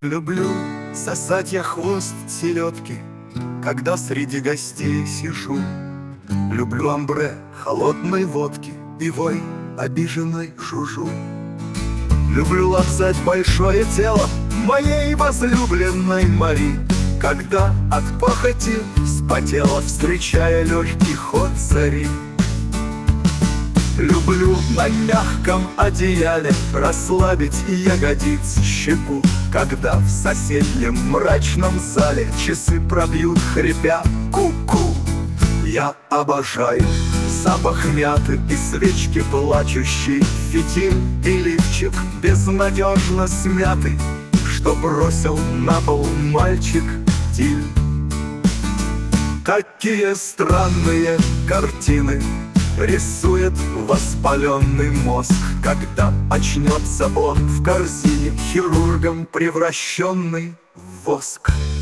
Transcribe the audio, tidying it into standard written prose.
Люблю сосать я хвост селедки, когда среди гостей сижу. Люблю амбре холодной водки, пивой обиженной жужу. Люблю лапсать большое тело моей возлюбленной Мари, когда от похоти вспотела, встречая легкий ход зари. Люблю на мягком одеяле расслабить ягодиц щеку, когда в соседнем мрачном зале часы пробьют, хрипя ку-ку. Я обожаю запах мяты и свечки плачущий, фитиль и лифчик безнадежно смятый, что бросил на пол мальчик Тиль. Какие странные картины рисует воспаленный мозг, когда очнется он в корзине, хирургом превращенный в воск.